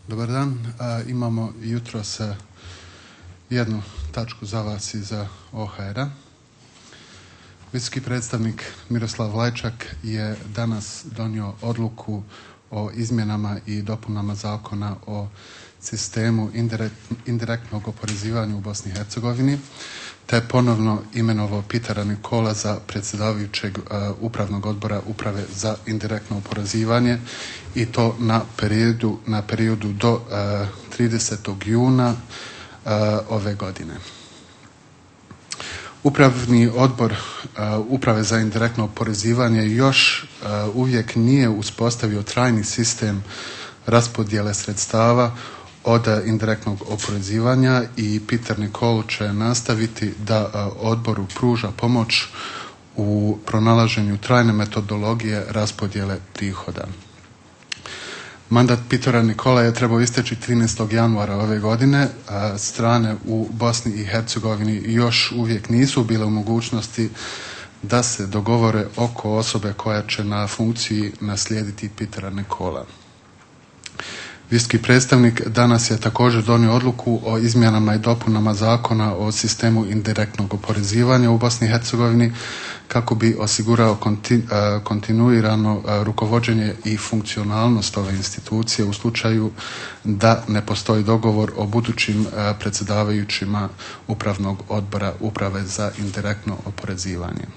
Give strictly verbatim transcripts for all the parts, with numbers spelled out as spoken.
Dobar dan. A, imamo jutros jednu tačku za vas i za O H R-a. Visoki predstavnik Miroslav Lajčak je danas donio odluku o izmjenama i dopunama zakona o sistemu indirektnog oporezivanja u Bosni i Hercegovini, te ponovno imenovao Petera Nikola za predsjedavajućeg uh, upravnog odbora Uprave za indirektno oporezivanje i to na periodu, na periodu do uh, tridesetog juna uh, ove godine. Upravni odbor uh, Uprave za indirektno oporezivanje još uh, uvijek nije uspostavio trajni sistem raspodjele sredstava od indirektnog oporezivanja i Peter Nikol će nastaviti da uh, odboru pruža pomoć u pronalaženju trajne metodologije raspodjele prihoda. Mandat Petera Nikola je trebao isteći trinaestog januara ove godine, a strane u Bosni i Hercegovini još uvijek nisu bile u mogućnosti da se dogovore oko osobe koja će na funkciji naslijediti Petera Nikola. Visoki predstavnik danas je također donio odluku o izmjenama i dopunama zakona o sistemu indirektnog oporezivanja u Bosni i Hercegovini kako bi osigurao konti, kontinuirano rukovođenje i funkcionalnost ove institucije u slučaju da ne postoji dogovor o budućim predsjedavajućima Upravnog odbora Uprave za indirektno oporezivanje.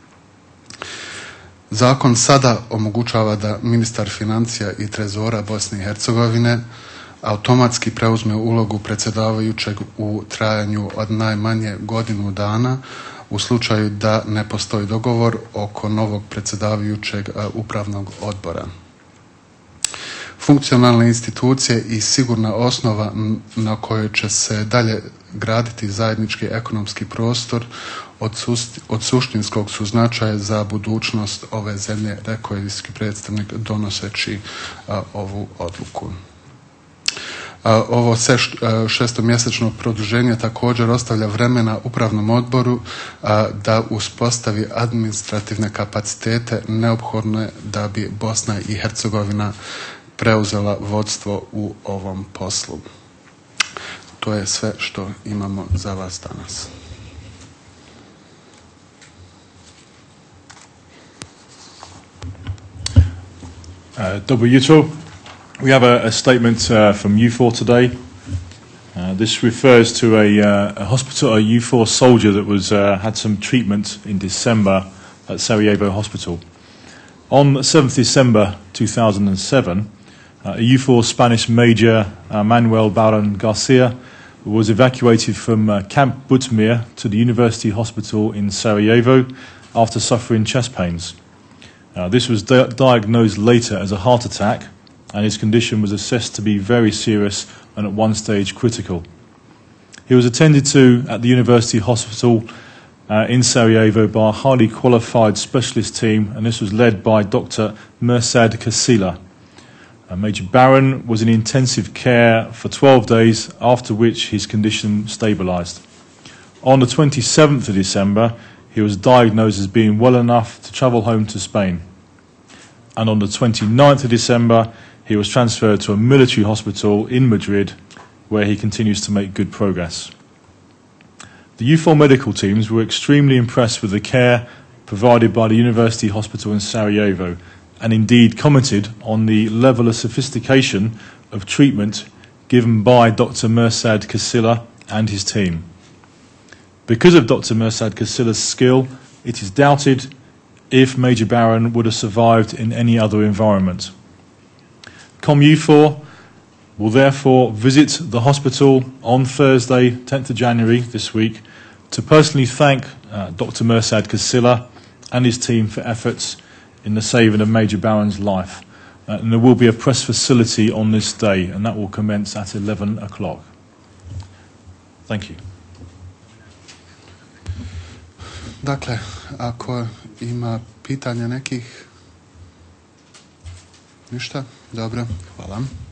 Zakon sada omogućava da ministar financija i trezora Bosne i Hercegovine automatski preuzme ulogu predsjedavajućeg u trajanju od najmanje godinu dana u slučaju da ne postoji dogovor oko novog predsjedavajućeg upravnog odbora. Funkcionalne institucije i sigurna osnova na kojoj će se dalje graditi zajednički ekonomski prostor od, sust, od suštinskog su značaja za budućnost ove zemlje, rekao je visoki predstavnik donoseći a, ovu odluku. A, ovo šestomjesečno produženje također ostavlja vremena upravnom odboru a, da uspostavi administrativne kapacitete neophodne da bi Bosna i Hercegovina preuzela vodstvo u ovom poslu. To je sve što imamo za vas danas. Uh, dobro jutro. We have a, a statement uh, from U four today. Uh, this refers to a, uh, a hospital, a U four soldier that was uh, had some treatment in December at Sarajevo Hospital. On seventh December two thousand seven, uh, a U four Spanish Major uh, Manuel Baron Garcia was evacuated from uh, Camp Butmir to the University Hospital in Sarajevo after suffering chest pains. Uh, this was di- diagnosed later as a heart attack, and his condition was assessed to be very serious and at one stage critical. He was attended to at the University Hospital uh, in Sarajevo by a highly qualified specialist team, and this was led by Doctor Mirsad Kasila. Uh, Major Baron was in intensive care for twelve days, after which his condition stabilised. On the twenty-seventh of December, he was diagnosed as being well enough to travel home to Spain. And on the twenty-ninth of December, he was transferred to a military hospital in Madrid, where he continues to make good progress. The U four medical teams were extremely impressed with the care provided by the University Hospital in Sarajevo, and indeed commented on the level of sophistication of treatment given by Doctor Mirsad Kasila and his team. Because of Doctor Mirsad Kasila's skill, it is doubted if Major Baron would have survived in any other environment. Com U four will therefore visit the hospital on Thursday, tenth of January this week, to personally thank uh, Doctor Mirsad Kasila and his team for efforts in the saving of Major Baron's life. Uh, and there will be a press facility on this day, and that will commence at eleven o'clock. Thank you. Dakle, ako ima pitanja nekih, ništa, dobro, hvala.